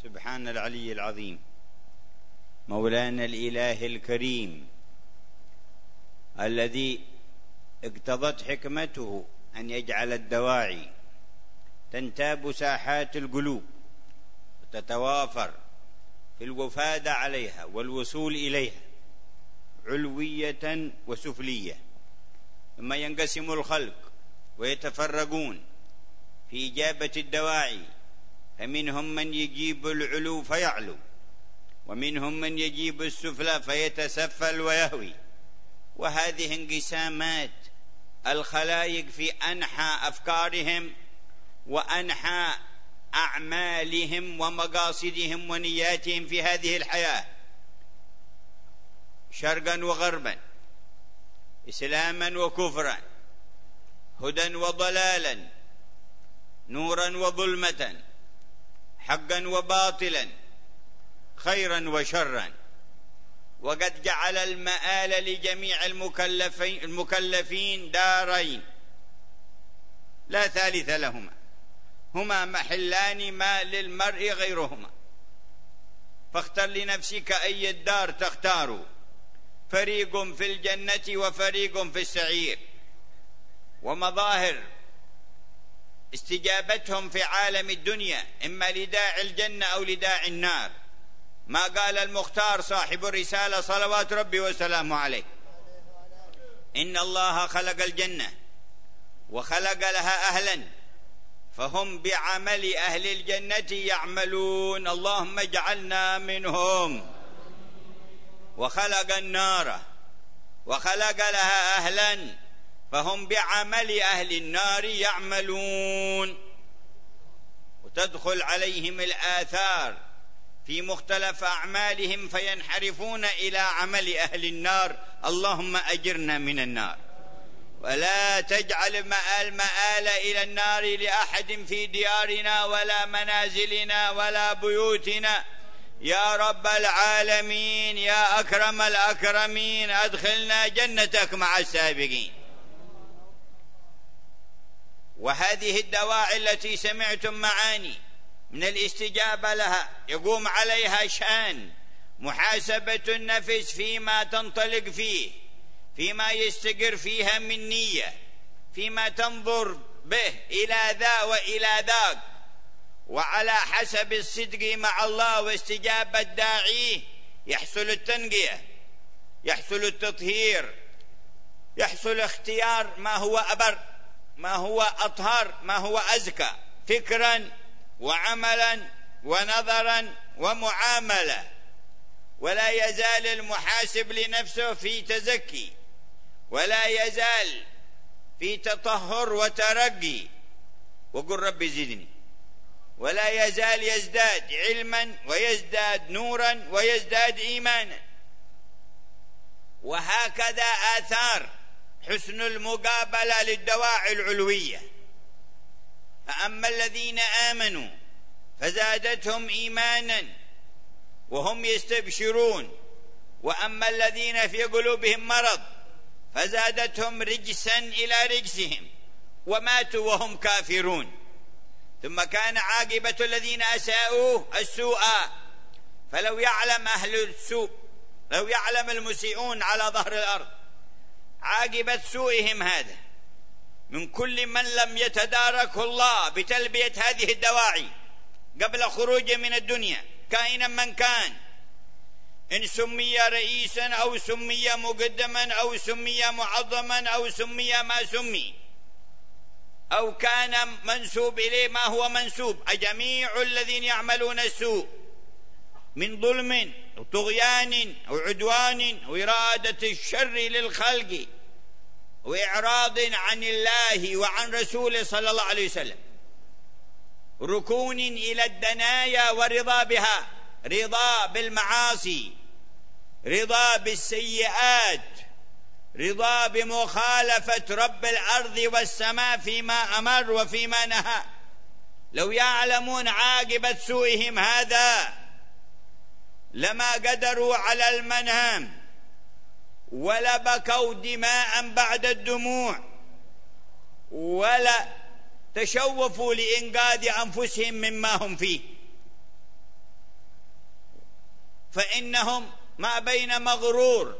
سبحان العلي العظيم، مولانا الإله الكريم الذي اقتضت حكمته أن يجعل الدواعي تنتاب ساحات القلوب وتتوافر في الوفادة عليها والوصول إليها علوية وسفلية، ثم ينقسم الخلق ويتفرقون في إجابة الدواعي، فمنهم من يجيب العلو فيعلو، ومنهم من يجيب السفلى فيتسفل ويهوي. وهذه انقسامات الخلائق في أنحى أفكارهم وأنحى أعمالهم ومقاصدهم ونياتهم في هذه الحياة، شرقا وغربا، إسلاما وكفرا، هدى وضلالا، نورا وظلمة، حقا وباطلا، خيرا وشرا. وقد جعل المآل لجميع المكلفين دارين لا ثالث لهما، هما محلان ما للمرء غيرهما، فاختر لنفسك أي الدار تختار، فريق في الجنة وفريق في السعير. ومظاهر استجابتهم في عالم الدنيا إما لداعي الجنة أو لداعي النار، ما قال المختار صاحب الرسالة صلوات ربي وسلامه عليه: إن الله خلق الجنة وخلق لها أهلا، فهم بعمل أهل الجنة يعملون، اللهم اجعلنا منهم. وخلق النار وخلق لها أهلا، فهم بعمل أهل النار يعملون. وتدخل عليهم الآثار في مختلف أعمالهم فينحرفون إلى عمل أهل النار، اللهم أجرنا من النار، ولا تجعل المآل إلى النار لأحد في ديارنا ولا منازلنا ولا بيوتنا يا رب العالمين، يا أكرم الأكرمين، أدخلنا جنتك مع السابقين. وهذه الدواعي التي سمعتم معاني من الاستجابة لها يقوم عليها شأن محاسبة النفس فيما تنطلق فيه، فيما يستقر فيها من نية، فيما تنظر به إلى ذا وإلى ذاك، وعلى حسب الصدق مع الله واستجابة داعيه يحصل التنقية، يحصل التطهير، يحصل اختيار ما هو أبر، ما هو أطهر، ما هو أزكى فكرا وعملا ونظرا ومعاملة. ولا يزال المحاسب لنفسه في تزكي، ولا يزال في تطهر وترقي، وقل رب زدني، ولا يزال يزداد علما ويزداد نورا ويزداد إيمانا. وهكذا آثار حسن المقابلة للدواعي العلوية. فأما الذين آمنوا فزادتهم إيمانا وهم يستبشرون، وأما الذين في قلوبهم مرض فزادتهم رجسا إلى رجسهم وماتوا وهم كافرون. ثم كان عاقبة الذين أساءوا السوء. فلو يعلم أهل السوء، لو يعلم المسيئون على ظهر الأرض عاقبة سوءهم هذا من كل من لم يتداركه الله بتلبية هذه الدواعي قبل خروجه من الدنيا كائنا من كان، إن سمي رئيسا أو سمي مقدما أو سمي معظما أو سمي ما سمي، أو كان منسوب إليه ما هو منسوب، أجميع الذين يعملون السوء من ظلم أو طغيان أو عدوان أو إرادة الشر للخلق وإعراض عن الله وعن رسوله صلى الله عليه وسلم، ركون إلى الدنايا ورضا بها، رضا بالمعاصي، رضا بالسيئات، رضا بمخالفة رب الأرض والسماء فيما أمر وفيما نهى. لو يعلمون عاقبة سوءهم هذا لما قدروا على المنام ولا بكوا دماء بعد الدموع ولا تشوفوا لإنقاذ أنفسهم مما هم فيه. فإنهم ما بين مغرور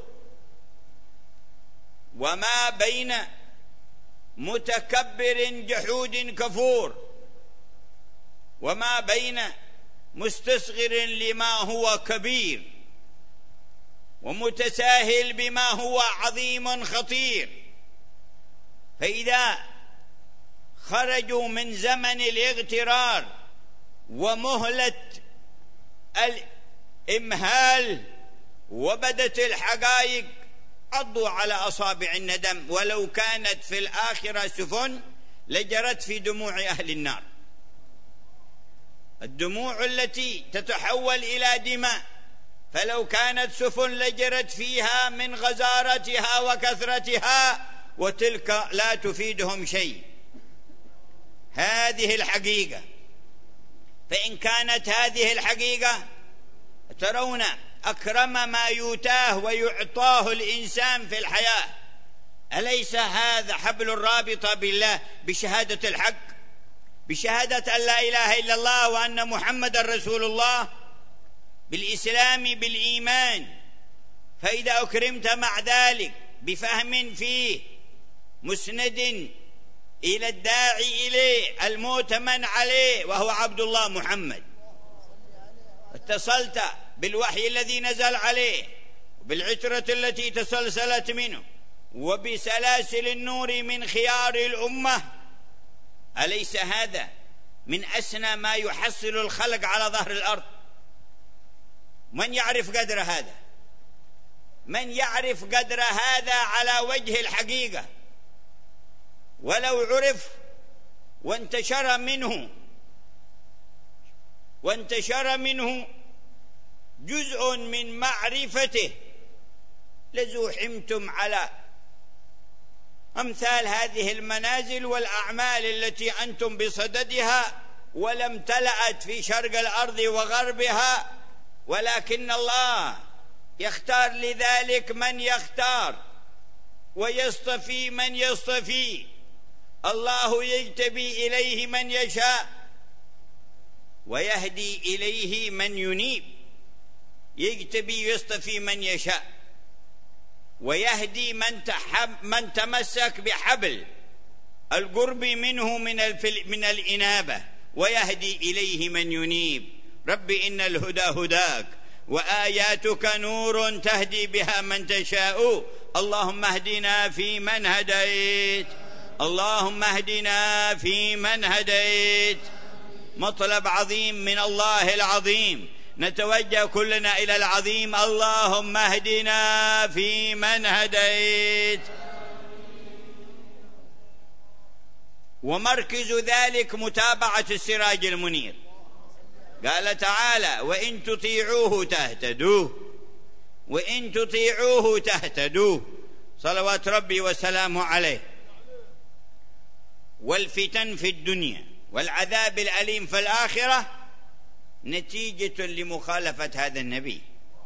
وما بين متكبر جحود كفور وما بين مستصغر لما هو كبير ومتساهل بما هو عظيم خطير. فإذا خرجوا من زمن الاغترار ومهلة الإمهال وبدت الحقائق عضوا على أصابع الندم، ولو كانت في الآخرة سفن لجرت في دموع أهل النار، الدموع التي تتحول إلى دماء، فلو كانت سفن لجرت فيها من غزارتها وكثرتها، وتلك لا تفيدهم شيء. هذه الحقيقة. فإن كانت هذه الحقيقة، ترون أكرم ما يؤتاه ويعطاه الإنسان في الحياة، أليس هذا حبل الرابطة بالله بشهادة الحق، بشهادة أن لا إله إلا الله وأن محمد رسول الله، بالإسلام بالإيمان؟ فإذا أكرمت مع ذلك بفهم فيه مسند إلى الداعي إليه المؤتمن عليه وهو عبد الله محمد، اتصلت بالوحي الذي نزل عليه وبالعترة التي تسلسلت منه وبسلاسل النور من خيار الأمة، أليس هذا من أسنى ما يحصل الخلق على ظهر الأرض؟ من يعرف قدر هذا؟ من يعرف قدر هذا على وجه الحقيقة؟ ولو عرف وانتشر منه جزء من معرفته لزوحمتم على أمثال هذه المنازل والأعمال التي أنتم بصددها، ولم تلأت في شرق الأرض وغربها، ولكن الله يختار لذلك من يختار ويصطفي من يصطفي. الله يجتبي إليه من يشاء ويهدي إليه من ينيب، يجتبي يصطفي من يشاء ويهدي من تمسك بحبل القرب منه من الإنابة، ويهدي إليه من ينيب. رب إن الهدى هداك وآياتك نور تهدي بها من تشاء، اللهم اهدنا فيمن هديت، اللهم اهدنا فيمن هديت. مطلب عظيم من الله العظيم، نتوجه كلنا إلى العظيم، اللهم اهدنا فيمن هديت. ومركز ذلك متابعة السراج المنير. قال تعالى: وإن تطيعوه تهتدوا، وإن تطيعوه تهتدوا، صلوات ربي وسلامه عليه. والفتن في الدنيا والعذاب الأليم في الآخرة نتيجة لمخالفة هذا النبي.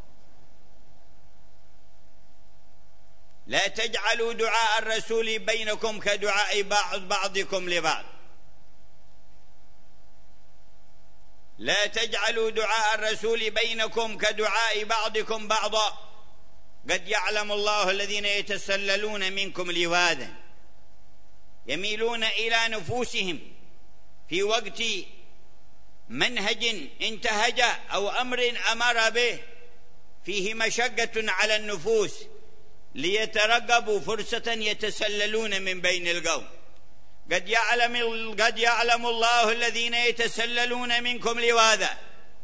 لا تجعلوا دعاء الرسول بينكم كدعاء بعضكم لبعض، لا تجعلوا دعاء الرسول بينكم كدعاء بعضكم بعضا، قد يعلم الله الذين يتسللون منكم لواذا يميلون إلى نفوسهم في وقت منهج انتهج أو أمر أمر به فيه مشقة على النفوس ليترقبوا فرصة يتسللون من بين القوم. قد يعلم الله الذين يتسللون منكم لواذا،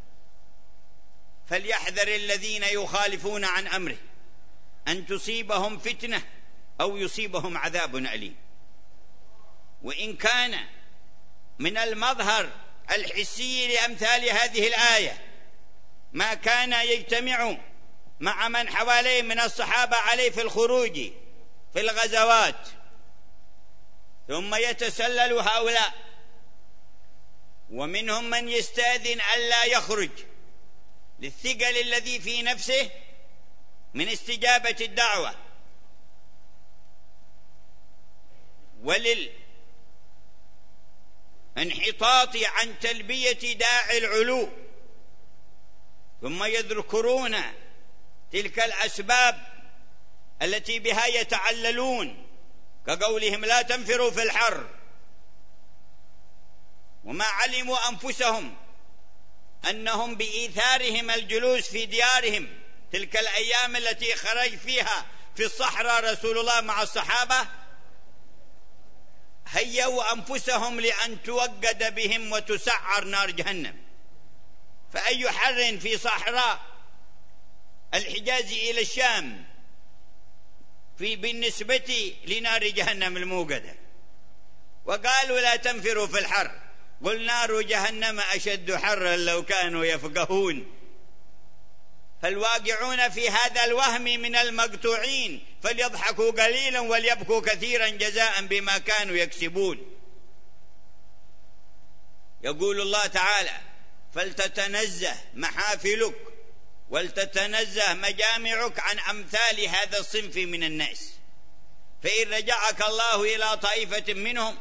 فليحذر الذين يخالفون عن أمره أن تصيبهم فتنة أو يصيبهم عذاب أليم. وإن كان من المظهر الحسي لأمثال هذه الآية ما كان يجتمع مع من حواليه من الصحابة عليه في الخروج في الغزوات، ثم يتسلل هؤلاء، ومنهم من يستأذن ألا يخرج للثقل الذي في نفسه من استجابة الدعوة وللانحطاط عن تلبية داعي العلو، ثم يذكرون تلك الأسباب التي بها يتعللون، كقولهم لا تنفروا في الحر، وما علموا أنفسهم أنهم بإيثارهم الجلوس في ديارهم تلك الأيام التي خرج فيها في الصحراء رسول الله مع الصحابة، هيئوا أنفسهم لأن توقد بهم وتسعر نار جهنم. فأي حر في صحراء الحجاز إلى الشام بالنسبة لنار جهنم الموقدة؟ وقالوا لا تنفروا في الحر، قل نار جهنم أشد حرا لو كانوا يفقهون. فالواقعون في هذا الوهم من المقطوعين فليضحكوا قليلا وليبكوا كثيرا جزاء بما كانوا يكسبون. يقول الله تعالى: فلتتنزه محافلك ولتتنزه مجامعك عن أمثال هذا الصنف من الناس، فإن رجعك الله إلى طائفة منهم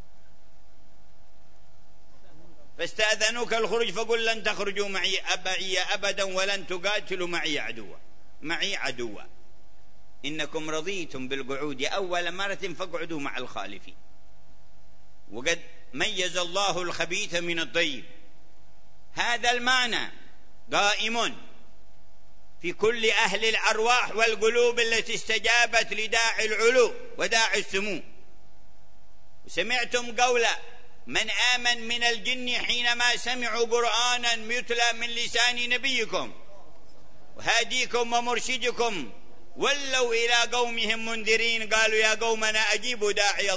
فاستأذنوك الخروج فقل لن تخرجوا معي أبدا ولن تقاتلوا معي عدوا إنكم رضيتم بالقعود أول مرة فاقعدوا مع الخالفين. وقد ميز الله الخبيث من الطيب. هذا المعنى قائم في كل أهل الأرواح والقلوب التي استجابت لداعي العلو وداعي السمو. سمعتم قول من آمن من الجن حينما سمعوا قرآنا يتلى من لسان نبيكم وهاديكم ومرشدكم ولوا إلى قومهم منذرين قالوا يا قومنا أجيبوا داعي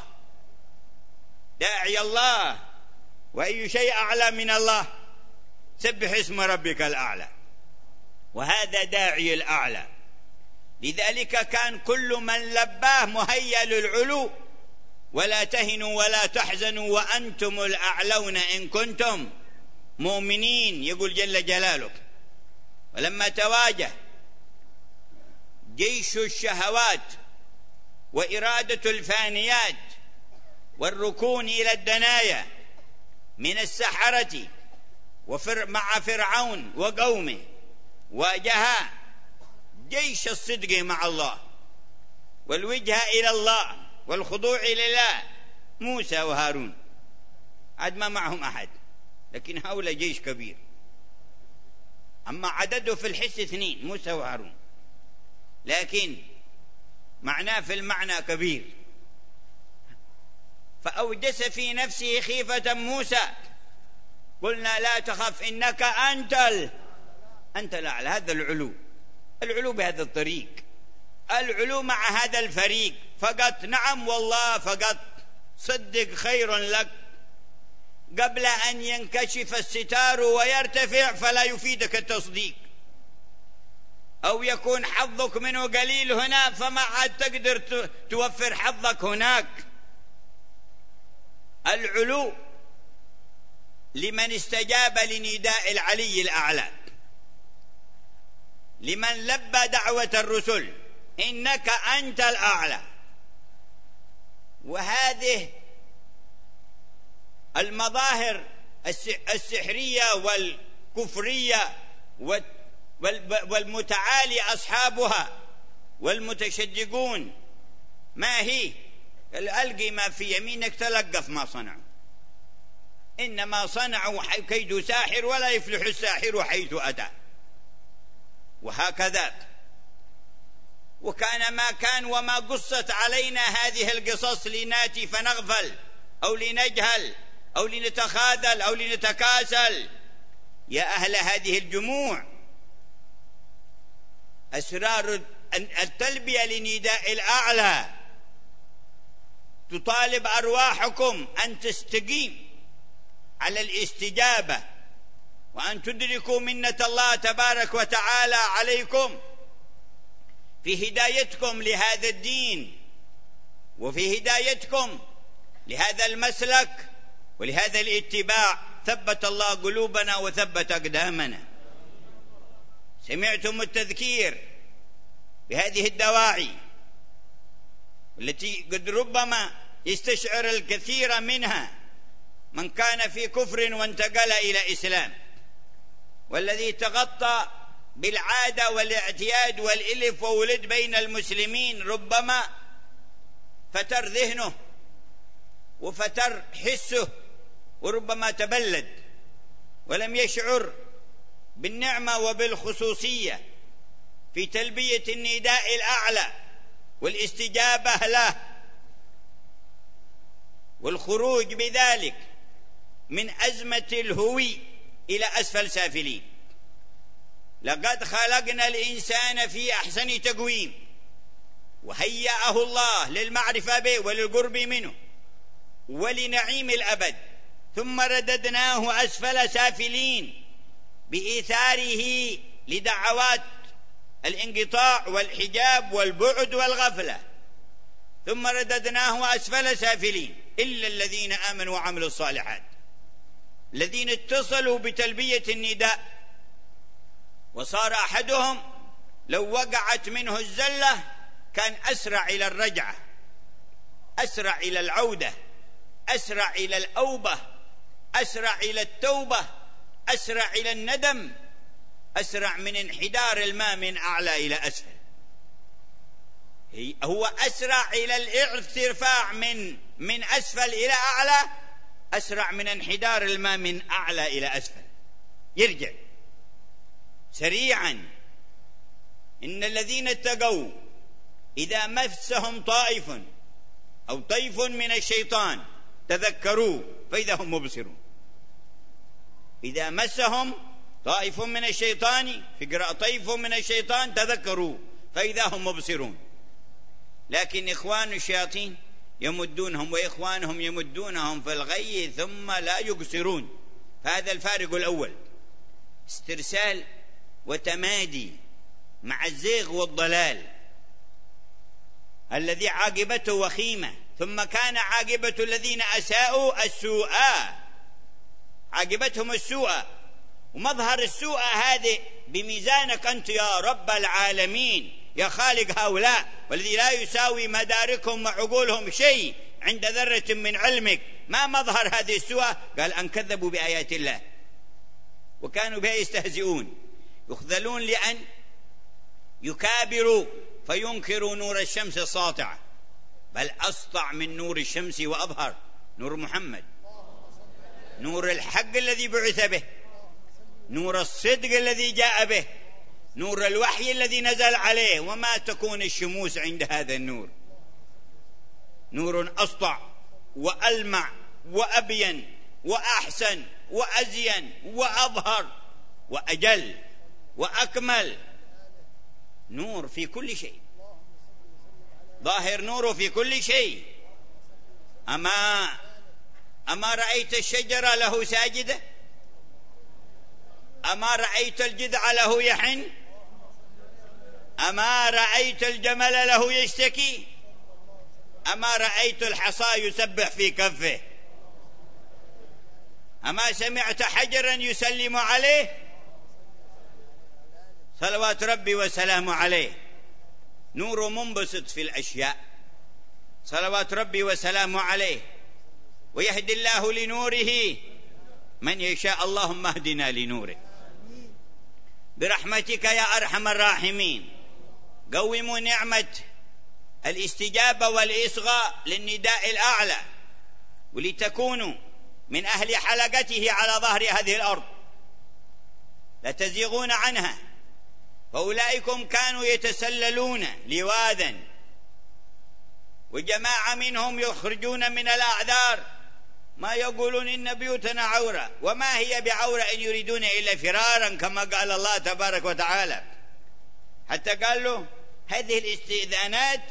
الله، وأي شيء أعلى من الله، سبح اسم ربك الأعلى. وهذا داعي الأعلى. لذلك كان كل من لباه مهيأ للعلو: ولا تهنوا ولا تحزنوا وأنتم الأعلون إن كنتم مؤمنين، يقول جل جلاله. ولما تواجه جيش الشهوات وإرادة الفانيات والركون إلى الدنايا من السحرة مع فرعون وقومه، واجه جيش الصدق مع الله والوجهة إلى الله والخضوع لله موسى وهارون. عاد ما معهم أحد، لكن هؤلاء جيش كبير. أما عدده في الحس 2 موسى وهارون، لكن معناه في المعنى كبير. فأوجس في نفسه خيفة موسى قلنا لا تخف إنك أنت الأعلى. هذا العلو بهذا الطريق، العلو مع هذا الفريق فقط. نعم والله فقط، صدق خير لك قبل أن ينكشف الستار ويرتفع فلا يفيدك التصديق، أو يكون حظك منه قليل هنا فما عاد تقدر توفر حظك هناك. العلو لمن استجاب لنداء العلي الأعلى، لمن لبى دعوة الرسل إنك أنت الأعلى. وهذه المظاهر السحرية والكفرية والمتعالي أصحابها والمتشدقون ما هي؟ ألقي ما في يمينك تلقف ما صنعوا، إنما صنعوا كيد ساحر ولا يفلح الساحر حيث أتى. وهكذا وكان ما كان وما قصت علينا هذه القصص لناتي فنغفل أو لنجهل أو لنتخاذل أو لنتكاسل. يا أهل هذه الجموع، أسرار التلبية لنداء الأعلى تطالب أرواحكم أن تستقيم على الاستجابة، وأن تدركوا منة الله تبارك وتعالى عليكم في هدايتكم لهذا الدين وفي هدايتكم لهذا المسلك ولهذا الاتباع. ثبت الله قلوبنا وثبت أقدامنا. سمعتم التذكير بهذه الدواعي التي قد ربما يستشعر الكثير منها من كان في كفر وانتقل إلى إسلام، والذي تغطى بالعادة والاعتياد والإلف وولد بين المسلمين ربما فتر ذهنه وفتر حسه، وربما تبلد ولم يشعر بالنعمة وبالخصوصية في تلبية النداء الأعلى والاستجابة له والخروج بذلك من أزمة الهوي إلى أسفل سافلين. لقد خلقنا الإنسان في أحسن تقويم، وهيأه الله للمعرفة به وللقرب منه ولنعيم الأبد، ثم رددناه أسفل سافلين بإيثاره لدعوات الانقطاع والحجاب والبعد والغفلة، ثم رددناه أسفل سافلين إلا الذين آمنوا وعملوا الصالحات، الذين اتصلوا بتلبية النداء، وصار أحدهم لو وقعت منه الزلة كان أسرع إلى الرجعة، أسرع إلى العودة، أسرع إلى الأوبة، أسرع إلى التوبة، أسرع إلى الندم، أسرع من انحدار الماء من أعلى إلى أسفل. هو أسرع إلى الارتفاع من أسفل إلى أعلى، أسرع من انحدار الماء من أعلى إلى أسفل، يرجع سريعا. إن الذين اتقوا إذا مسهم طائف أو طيف من الشيطان تذكروا فإذا هم مبصرون. إذا مسهم طائف من الشيطان، في قراءة طيف من الشيطان، تذكروا فإذا هم مبصرون. لكن إخوان الشياطين يمدونهم وإخوانهم يمدونهم في الغي ثم لا يقصرون. فهذا الفارق الأول، استرسال وتمادي مع الزيغ والضلال الذي عاقبته وخيمة، ثم كان عاقبة الذين أساءوا السوء، عاقبتهم السوء. ومظهر السوء هذه بميزانك أنت يا رب العالمين، يا خالق هؤلاء، والذي لا يساوي مداركهم وعقولهم شيء عند ذرة من علمك. ما مظهر هذه السوء؟ قال أن كذبوا بآيات الله وكانوا بها يستهزئون، يخذلون لأن يكابروا فينكروا نور الشمس الساطعة، بل أسطع من نور الشمس وأظهر نور محمد، نور الحق الذي بعث به، نور الصدق الذي جاء به، نور الوحي الذي نزل عليه. وما تكون الشموس عند هذا النور، نور أسطع وألمع وأبين وأحسن وأزين وأظهر وأجل وأكمل، نور في كل شيء، ظاهر نوره في كل شيء. أما رأيت الشجرة له ساجدة؟ أما رأيت الجذع له يحن؟ أما رأيت الجمل له يشتكي؟ أما رأيت الحصى يسبح في كفه؟ أما سمعت حجرا يسلم عليه؟ صلوات ربي وسلامه عليه، نور منبسط في الأشياء، صلوات ربي وسلامه عليه. ويهدي الله لنوره من يشاء، اللهم اهدنا لنوره برحمتك يا أرحم الراحمين. قوموا نعمة الاستجابة والإصغاء للنداء الأعلى، ولتكونوا من أهل حلقته على ظهر هذه الأرض، لا تزيغون عنها. فأولئكم كانوا يتسللون لواذا، وجماعة منهم يخرجون من الأعذار ما يقولون إن بيوتنا عورة، وما هي بعورة إن يريدون إلا فرارا، كما قال الله تبارك وتعالى. حتى قال له هذه الاستئذانات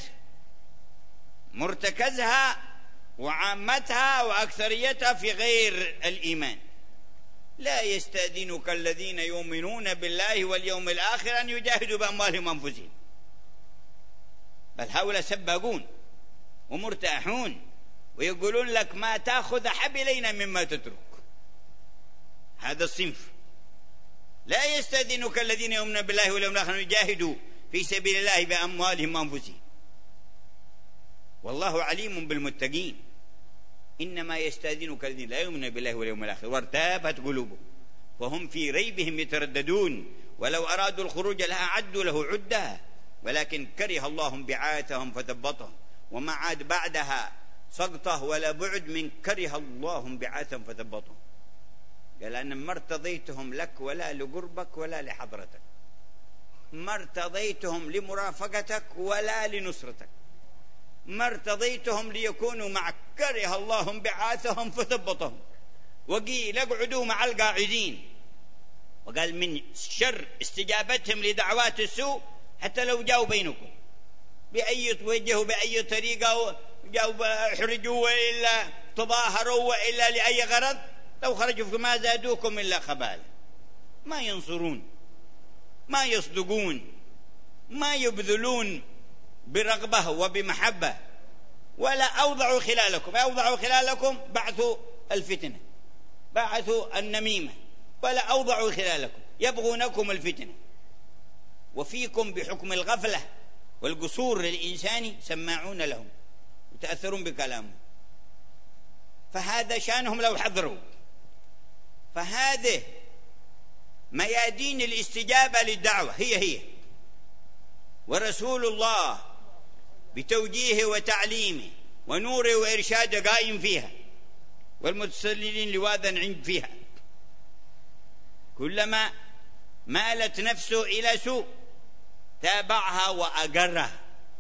مرتكزها وعامتها وأكثريتها في غير الإيمان. لا يستأذنك الذين يؤمنون بالله واليوم الآخر أن يجاهدوا بأموالهم وأنفسهم، بل هؤلاء سباقون ومرتاحون، ويقولون لك ما تأخذ أحب إلينا مما تترك. هذا الصنف. لا يستأذنك الذين يؤمنون بالله واليوم الآخر أن يجاهدوا في سبيل الله بأموالهم وأنفسهم، والله عليم بالمتقين. إنما يستأذنك الذين لا يؤمنون بالله واليوم الآخر وارتابت قلوبهم وهم في ريبهم يترددون، ولو أرادوا الخروج لها عدوا له عدة، ولكن كره الله انبعاثهم فثبطهم، وما عاد بعدها سقطه ولا بعد من كره الله انبعاثهم فثبطهم. قال أنا ما ارتضيتهم لك ولا لقربك ولا لحضرتك، ما ارتضيتهم لمرافقتك ولا لنصرتك، ما ارتضيتهم ليكونوا معك، كره الله انبعاثهم فثبطهم، وقيل اقعدوا مع القاعدين. وقال من شر استجابتهم لدعوات السوء حتى لو جاءوا بينكم بأي توجهوا بأي طريقة، جاءوا احرجوا وإلا تظاهروا وإلا لأي غرض، لو خرجوا فما زادوكم إلا خبالا، ما ينصرون، ما يصدقون، ما يبذلون برغبة وبمحبة، ولا أوضعوا خلالكم بعثوا الفتنة، بعثوا النميمة، ولا أوضعوا خلالكم، يبغونكم الفتنة، وفيكم بحكم الغفلة والقصور الإنساني سماعون لهم وتأثرون بكلامهم، فهذا شأنهم لو حضروا. فهذه ميادين الاستجابة للدعوة هي ورسول الله بتوجيهه وتعليمه ونوره وإرشاده قائم فيها، والمتسللين لواذا عند فيها. كلما مالت نفسه إلى سوء تابعها وأقرها،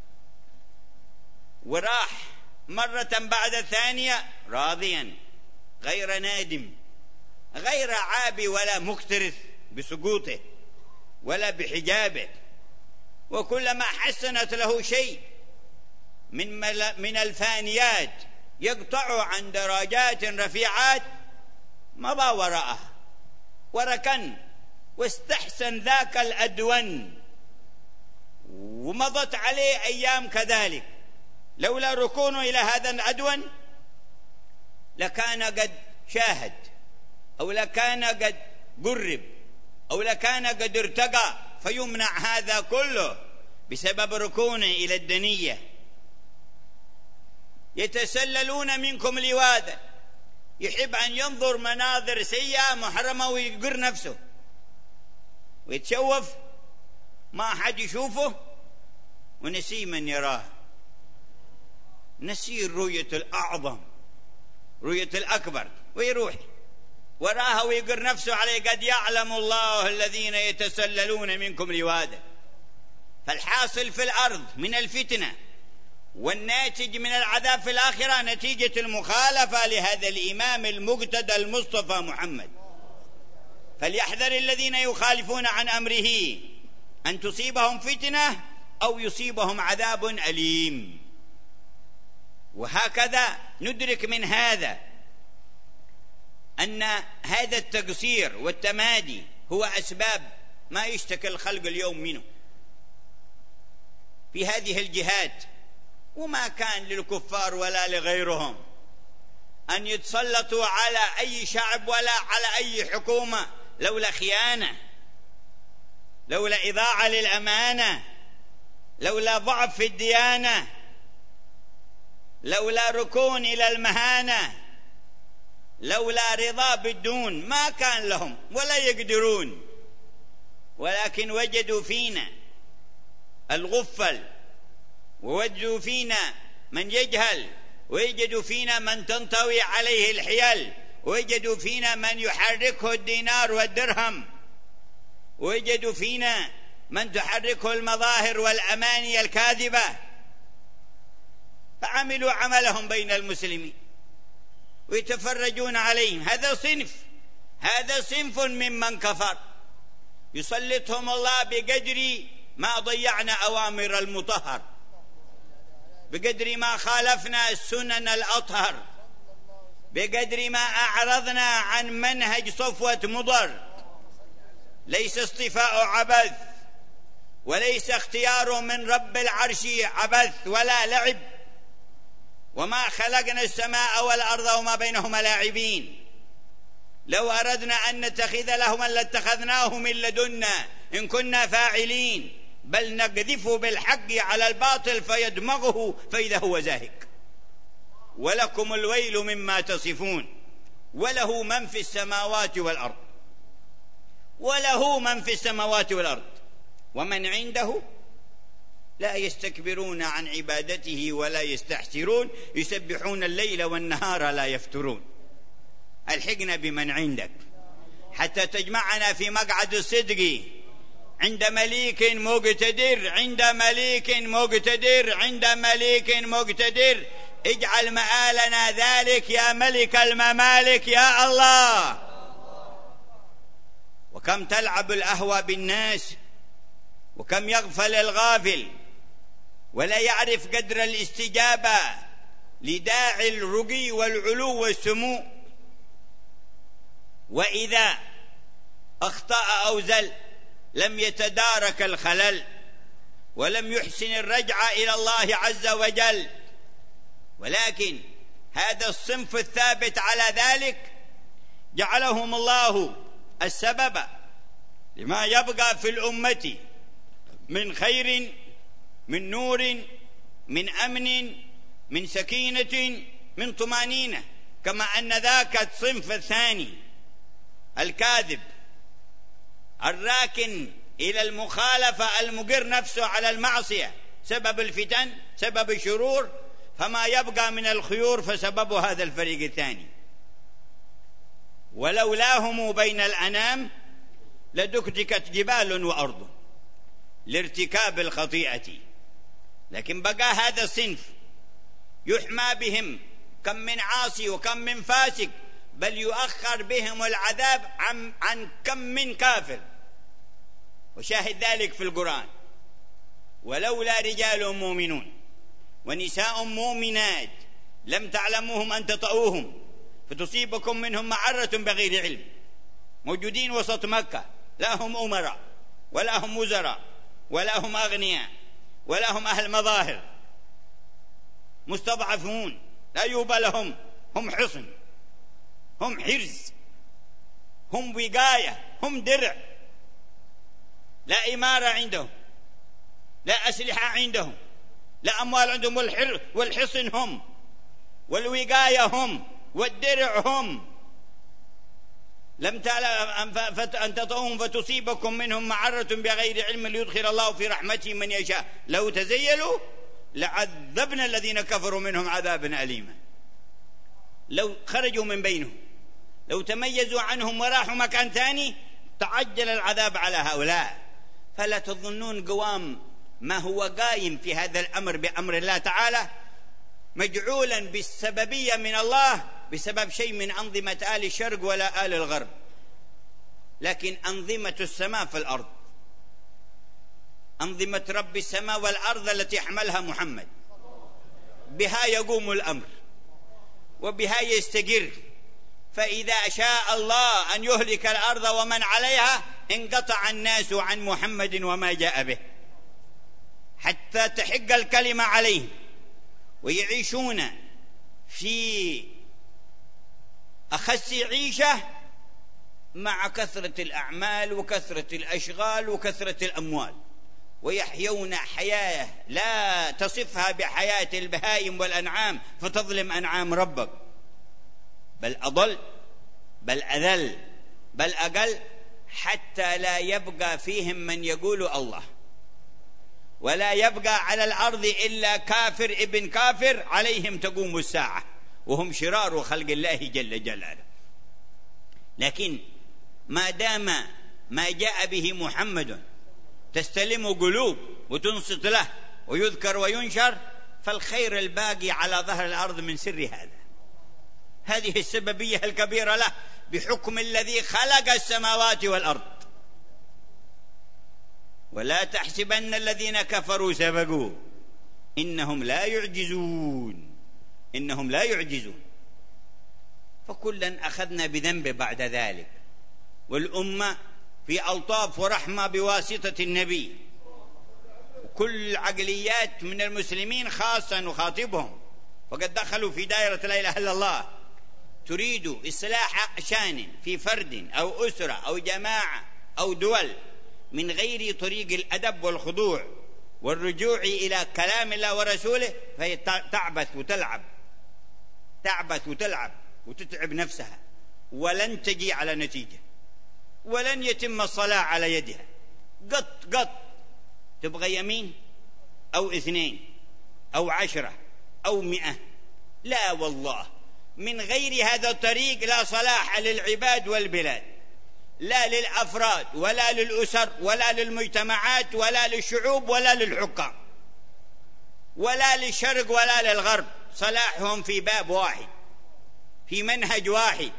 وراح مرة بعد الثانية راضيا غير نادم، غير عابي ولا مكترث بسقوطه ولا بحجابه. وكلما حسنت له شيء من الفانيات يقطع عن درجات رفيعات مضى وراءه وركن واستحسن ذاك الأدون، ومضت عليه أيام كذلك. لولا ركونه إلى هذا الأدون لكان قد شاهد، أو لكان قد قرب، أو لكان قد ارتقى، فيمنع هذا كله بسبب ركونه إلى الدنية. يتسللون منكم لواذا، يحب أن ينظر مناظر سيئة محرمة ويقر نفسه ويتشوف ما أحد يشوفه، ونسي من يراه، نسي الرؤية الأعظم، رؤية الأكبر، ويروح وراها ويقر نفسه عليه. قد يعلم الله الذين يتسللون منكم لواذا. فالحاصل في الأرض من الفتنة والناتج من العذاب في الآخرة نتيجة المخالفة لهذا الإمام المقتدى المصطفى محمد. فليحذر الذين يخالفون عن أمره أن تصيبهم فتنة أو يصيبهم عذاب أليم. وهكذا ندرك من هذا أن هذا التقصير والتمادي هو أسباب ما يشتكي الخلق اليوم منه في هذه الجهات. وما كان للكفار ولا لغيرهم أن يتسلطوا على أي شعب ولا على أي حكومة لولا خيانة، لولا إضاعة للأمانة، لولا ضعف في الديانة، لولا ركون إلى المهانة، لولا رضا بالدون، ما كان لهم ولا يقدرون. ولكن وجدوا فينا الغفل، ووجدوا فينا من يجهل، ويجدوا فينا من تنطوي عليه الحيل، ويجدوا فينا من يحركه الدينار والدرهم، ويجدوا فينا من تحركه المظاهر والأماني الكاذبة، فعملوا عملهم بين المسلمين ويتفرجون عليهم. هذا صنف ممن كفر، يسلطهم الله بقدر ما ضيعنا أوامر المطهر، بقدر ما خالفنا السنن الأطهر، بقدر ما أعرضنا عن منهج صفوة مضر. ليس اصطفاء عبث، وليس اختيار من رب العرش عبث ولا لعب. وما خلقنا السماء والأرض وما بينهما لاعبين. لو أردنا أن نتخذ لهوا لاتخذناه من لدنا إن كنا فاعلين، بل نقذف بالحق على الباطل فيدمغه فإذا هو زاهق. ولكم الويل مما تصفون، وله من في السماوات والأرض. وله من في السماوات والأرض ومن عنده لا يستكبرون عن عبادته ولا يستحسرون يسبحون الليل والنهار لا يفترون. الحقنا بمن عندك حتى تجمعنا في مقعد الصدق عند مليك مقتدر، عند مليك مقتدر، عند مليك مقتدر. اجعل مآلنا ذلك يا ملك الممالك يا الله. وكم تلعب الأهوى بالناس، وكم يغفل الغافل ولا يعرف قدر الاستجابة لداعي الرقي والعلو والسمو. وإذا أخطأ أو زل لم يتدارك الخلل ولم يحسن الرجعة إلى الله عز وجل. ولكن هذا الصنف الثابت على ذلك جعلهم الله السبب لما يبقى في الأمة من خير، من نور، من أمن، من سكينة، من طمأنينة. كما أن ذاك الصنف الثاني الكاذب الراكن إلى المخالفة المقر نفسه على المعصية سبب الفتن، سبب الشرور، فما يبقى من الخيور فسببه هذا الفريق الثاني. ولولاهم بين الأنام لدكدكت جبال وأرض لارتكاب الخطيئة. لكن بقى هذا الصنف يحمى بهم كم من عاصي وكم من فاسق، بل يؤخر بهم العذاب عن كم من كافر. وشاهد ذلك في القرآن: ولولا رجال مؤمنون ونساء مؤمنات لم تعلموهم أن تطؤوهم فتصيبكم منهم معرة بغير علم. موجودين وسط مكة، لا هم أمراء ولا هم وزراء ولا هم أغنياء ولا هم أهل مظاهر، مستضعفون لا يوبى لهم، هم حصن، هم حرز، هم وقاية، هم درع. لا إمارة عندهم، لا أسلحة عندهم، لا أموال عندهم، والحصن هم، والوقاية هم، والدرع هم. لم تعلم أن تطؤوهم فتصيبكم منهم معرة بغير علم ليدخل الله في رحمته من يشاء. لو تزيلوا لعذبنا الذين كفروا منهم عذابا أليما. لو خرجوا من بينهم، لو تميزوا عنهم وراحوا مكان ثاني تعجل العذاب على هؤلاء. فلا تظنون قوام ما هو قايم في هذا الأمر بأمر الله تعالى مجعولا بالسببية من الله بسبب شيء من أنظمة آل الشرق ولا آل الغرب، لكن أنظمة السماء في الأرض، أنظمة رب السماء والأرض التي حملها محمد، بها يقوم الأمر وبها يستقر. فإذا شاء الله أن يهلك الأرض ومن عليها انقطع الناس عن محمد وما جاء به حتى تحق الكلمة عليه ويعيشون في أخس عيشة مع كثرة الأعمال وكثرة الأشغال وكثرة الأموال، ويحيون حياة لا تصفها بحياة البهائم والأنعام فتظلم أنعام ربك، بل أضل، بل أذل، بل أقل، حتى لا يبقى فيهم من يقول الله، ولا يبقى على الأرض إلا كافر ابن كافر عليهم تقوم الساعة، وهم شرار خلق الله جل جلاله. لكن ما دام ما جاء به محمد تستلم قلوب وتنصت له ويذكر وينشر، فالخير الباقي على ظهر الأرض من سر هذا. هذه السببية الكبيرة له بحكم الذي خلق السماوات والأرض. ولا تحسبن الذين كفروا سبقوا إنهم لا يعجزون، إنهم لا يعجزون. فكلا أخذنا بذنبه بعد ذلك، والأمة في ألطاف ورحمة بواسطة النبي. كل عقليات من المسلمين خاصة نخاطبهم، وقد دخلوا في دائرة لا إله إلا الله، تريد إصلاح شان في فرد أو أسرة أو جماعة أو دول من غير طريق الأدب والخضوع والرجوع إلى كلام الله ورسوله، فهي تعبث وتلعب، تعبث وتلعب وتتعب نفسها ولن تجي على نتيجة. ولن يتم الصلاة على يدها قط. تبغى يمين أو 2 أو 10 أو 100، لا والله، من غير هذا الطريق لا صلاح للعباد والبلاد، لا للأفراد ولا للأسر ولا للمجتمعات ولا للشعوب ولا للحكام ولا للشرق ولا للغرب. صلاحهم في باب واحد، في منهج واحد،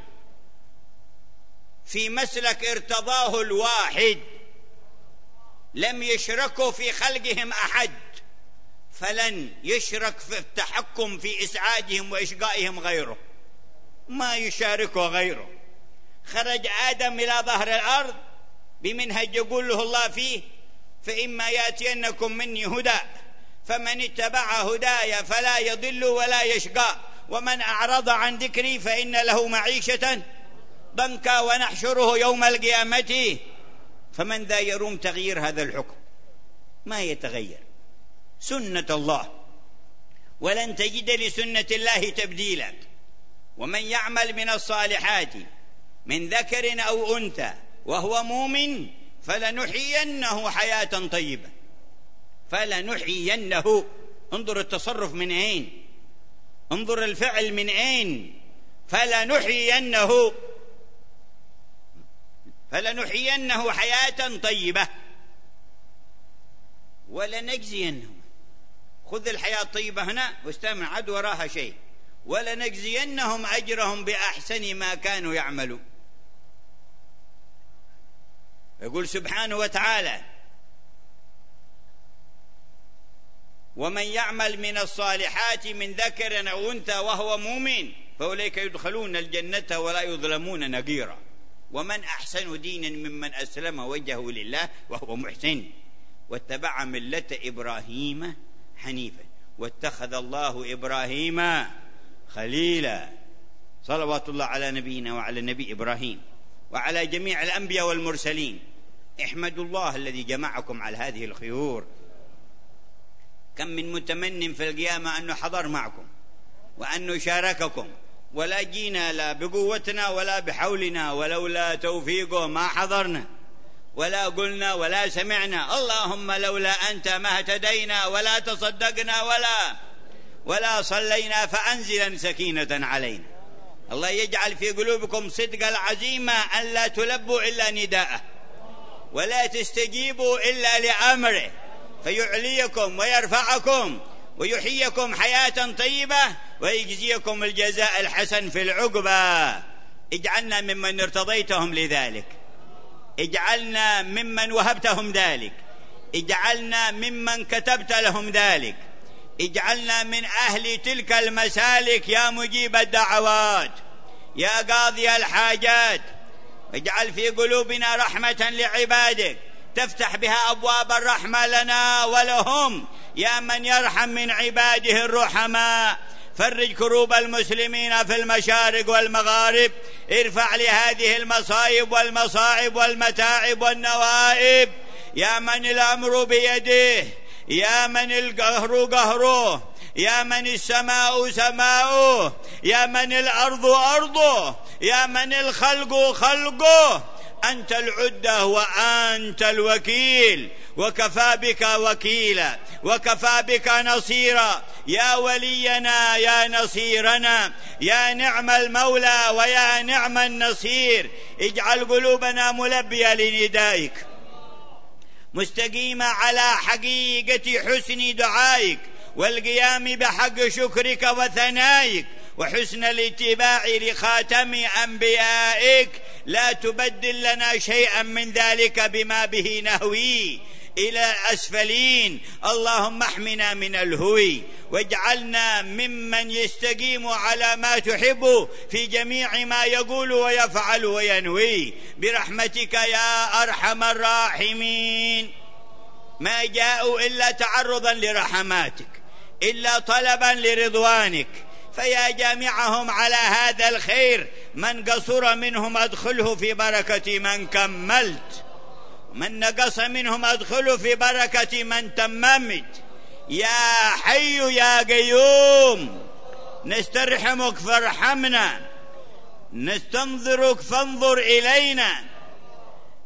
في مسلك ارتضاه الواحد. لم يشركوا في خلقهم أحد، فلن يشرك في التحكم في إسعادهم وإشقائهم غيره، ما يشاركه غيره. خرج آدم إلى ظهر الأرض بمنهج يقول له الله فيه: فإما يأتينكم مني هدى فمن اتبع هداي فلا يضل ولا يشقى ومن أعرض عن ذكري فإن له معيشة ضنكا ونحشره يوم القيامة. فمن ذا يروم تغيير هذا الحكم؟ ما يتغير، سنة الله، ولن تجد لسنة الله تبديلا. ومن يعمل من الصالحات من ذكر أو أنثى وهو مؤمن فلنحيينه حياة طيبة. فلنحيينه، انظر التصرف من أين، انظر الفعل من أين. فلنحيينه حياة طيبة ولنجزينهم. خذ الحياة الطيبة هنا واستمع، عد وراها شيء: ولنجزينهم أجرهم بأحسن ما كانوا يعملون. يقول سبحانه وتعالى: ومن يعمل من الصالحات من ذكر أو أنثى وهو مؤمن فأولئك يدخلون الجنة ولا يظلمون نقيرا. ومن أحسن دينا ممن أسلم وجهه لله وهو محسن واتبع ملة إبراهيم حنيفا واتخذ الله إبراهيم خليلا. صلوات الله على نبينا وعلى النبي إبراهيم وعلى جميع الأنبياء والمرسلين. احمدوا الله الذي جمعكم على هذه الخيور. كم من متمن في القيامة أنه حضر معكم وأنه شارككم، ولا جينا لا بقوتنا ولا بحولنا، ولولا توفيقه ما حضرنا ولا قلنا ولا سمعنا. اللهم لولا أنت ما اهتدينا ولا تصدقنا ولا صلينا، فأنزلا سكينة علينا. الله يجعل في قلوبكم صدق العزيمة أن لا تلبوا إلا نداءه ولا تستجيبوا إلا لأمره، فيعليكم ويرفعكم ويحييكم حياة طيبة ويجزيكم الجزاء الحسن في العقبة. اجعلنا ممن ارتضيتهم لذلك، اجعلنا ممن وهبتهم ذلك، اجعلنا ممن كتبت لهم ذلك، اجعلنا من أهل تلك المسالك يا مجيب الدعوات يا قاضي الحاجات. اجعل في قلوبنا رحمة لعبادك تفتح بها أبواب الرحمة لنا ولهم يا من يرحم من عباده الرحماء. فرج كروب المسلمين في المشارق والمغارب، ارفع لهذه المصائب والمصاعب والمتاعب والنوائب. يا من الأمر بيده، يا من القهر قهره، يا من السماء سماؤه، يا من الأرض أرضه، يا من الخلق خلقه. أنت العدة وأنت الوكيل، وكفى بك وكيلا وكفى بك نصيرا. يا ولينا يا نصيرنا، يا نعم المولى ويا نعم النصير. اجعل قلوبنا ملبية لندائك مستقيمة على حقيقة حسن دعائك والقيام بحق شكرك وثنائك وحسن الاتباع لخاتم أنبيائك. لا تبدل لنا شيئا من ذلك بما به نهوي إلى أسفلين. اللهم احمنا من الهوي واجعلنا ممن يستقيم على ما تحب في جميع ما يقول ويفعل وينوي برحمتك يا أرحم الراحمين. ما جاءوا إلا تعرضا لرحماتك، إلا طلبا لرضوانك. فيا جامعهم على هذا الخير من قصر منهم أدخله في بركة من كملت، من نقص منهم أدخله في بركة من تممت. يا حي يا قيوم نسترحمك فارحمنا، نستنظرك فانظر إلينا،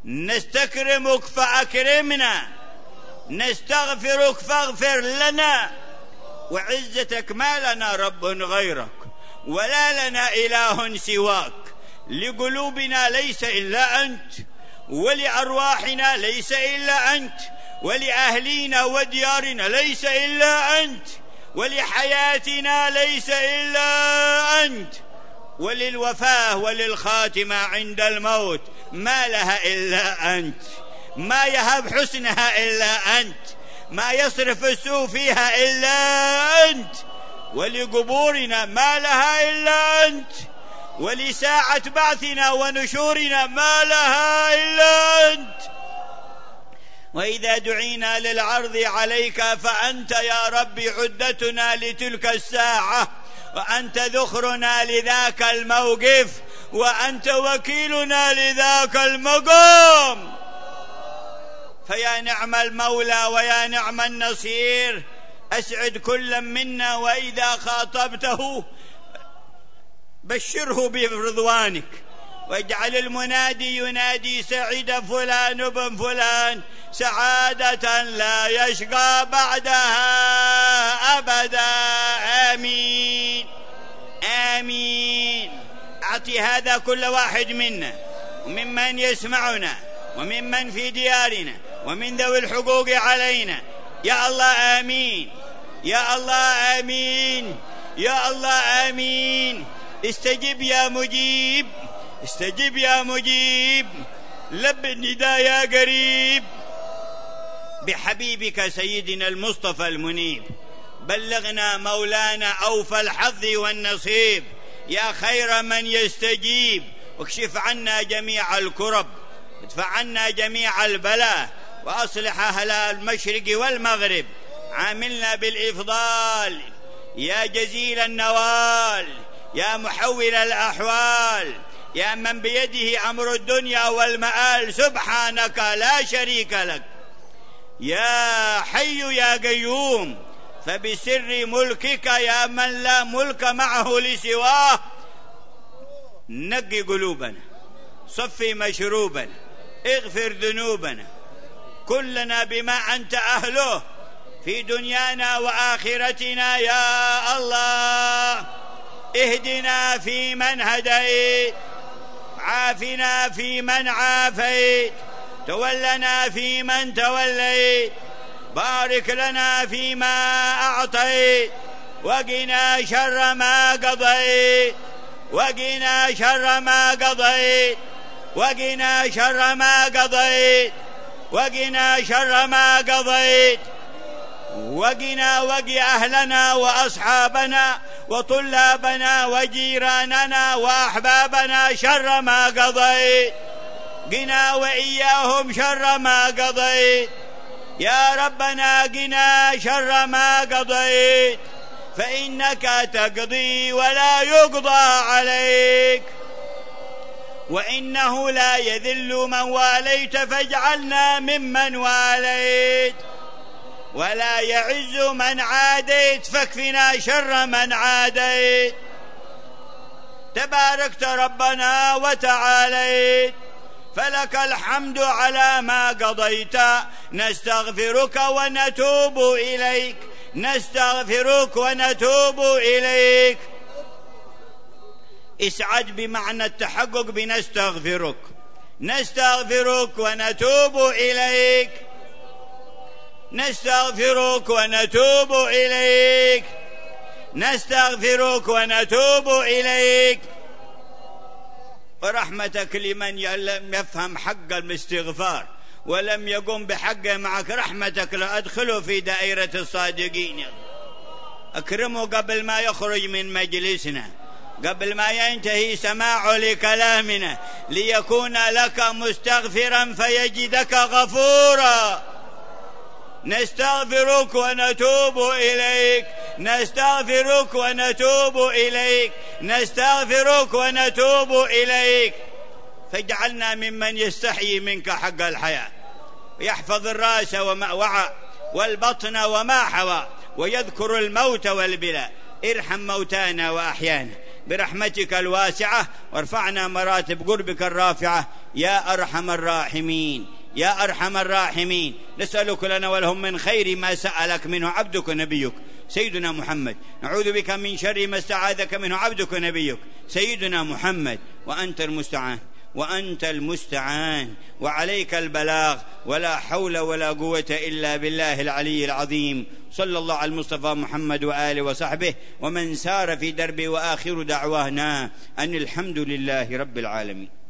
نستكرمك فأكرمنا، نستغفرك فاغفر لنا، وعزتك ما لنا رب غيرك ولا لنا إله سواك، لقلوبنا ليس إلا أنت، ولأرواحنا ليس إلا أنت، ولأهلينا وديارنا ليس إلا أنت، ولحياتنا ليس إلا أنت، وللوفاة وللخاتمة عند الموت ما لها إلا أنت، ما يهب حسنها إلا أنت، ما يصرف السوء فيها إلا أنت، ولقبورنا ما لها إلا أنت، ولساعة بعثنا ونشورنا ما لها إلا أنت. وإذا دعينا للعرض عليك فأنت يا رب عدتنا لتلك الساعة، وأنت ذخرنا لذاك الموقف، وأنت وكيلنا لذاك المقام. فيا نعم المولى ويا نعم النصير، أسعد كل منا، وإذا خاطبته بشره برضوانك، واجعل المنادي ينادي سعيد فلان بن فلان سعادة لا يشقى بعدها أبدا. آمين آمين. أعطي هذا كل واحد منا وممن يسمعنا وممن في ديارنا ومن ذوي الحقوق علينا، يا الله آمين، يا الله آمين، يا الله آمين. استجب يا مجيب، استجب يا مجيب، لب النداء يا قريب، بحبيبك سيدنا المصطفى المنيب. بلغنا مولانا أوفى الحظ والنصيب، يا خير من يستجيب، واكشف عنا جميع الكرب، ادفع عنا جميع البلاء، وأصلح أهل المشرق والمغرب. عاملنا بالإفضال يا جزيل النوال، يا محول الأحوال، يا من بيده أمر الدنيا والمآل، سبحانك لا شريك لك. يا حي يا قيوم، فبسر ملكك يا من لا ملك معه لسواه، نقي قلوبنا، صفي مشروبنا، اغفر ذنوبنا، كلنا بما أنت أهله في دنيانا وآخرتنا يا الله. اهدنا فيمن هديت، عافنا فيمن عافيت، تولنا فيمن توليت، بارك لنا فيما أعطيت، وقنا شر ما قضيت، وقنا شر ما قضيت، وقنا شر ما قضيت، وقنا شر ما قضيت، وقنا وقي أهلنا وأصحابنا وطلابنا وجيراننا وأحبابنا شر ما قضيت، قنا وإياهم شر ما قضيت، يا ربنا قنا شر ما قضيت، فإنك تقضي ولا يقضى عليك، وإنه لا يذل من واليت، فاجعلنا ممن واليت، ولا يعز من عاديت، فاكفنا شر من عاديت. تباركت ربنا وتعاليت، فلك الحمد على ما قضيت، نستغفرك ونتوب إليك، نستغفرك ونتوب إليك. اسعد بمعنى التحقق بنستغفرك، نستغفرك ونتوب إليك، نستغفرك ونتوب إليك، نستغفرك ونتوب إليك. ورحمتك لمن لم يفهم حق الاستغفار ولم يقم بحقه معك، رحمتك لا أدخله في دائرة الصادقين. أكرمه قبل ما يخرج من مجلسنا، قبل ما ينتهي سماع لكلامنا، ليكون لك مستغفرا فيجدك غفورا. نستغفرك ونتوب إليك، نستغفرك ونتوب إليك، نستغفرك ونتوب إليك. فاجعلنا ممن يستحيي منك حق الحياة، ويحفظ الرأس وما وعى، والبطن وما حوى، ويذكر الموت والبلاء. ارحم موتانا وأحيانا برحمتك الواسعة، وارفعنا مراتب قربك الرافعة، يا أرحم الراحمين يا أرحم الراحمين. نسألك لنا ولهم من خير ما سألك منه عبدك نبيك سيدنا محمد، نعوذ بك من شر ما استعاذك منه عبدك نبيك سيدنا محمد، وأنت المستعان وأنت المستعان وعليك البلاغ، ولا حول ولا قوة إلا بالله العلي العظيم. صلى الله على المصطفى محمد وآله وصحبه ومن سار في دربه، وآخر دعوانا أن الحمد لله رب العالمين.